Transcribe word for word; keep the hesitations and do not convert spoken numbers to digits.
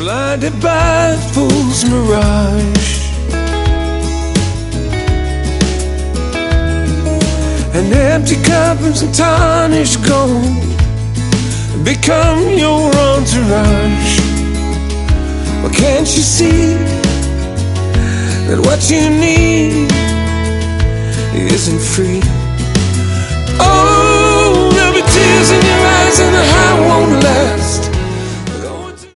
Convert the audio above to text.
blinded by a fool's mirage. And empty cups and tarnished gold become your entourage. Well, can't you see that what you need isn't free? Oh, there'll be tears in your eyes and a heart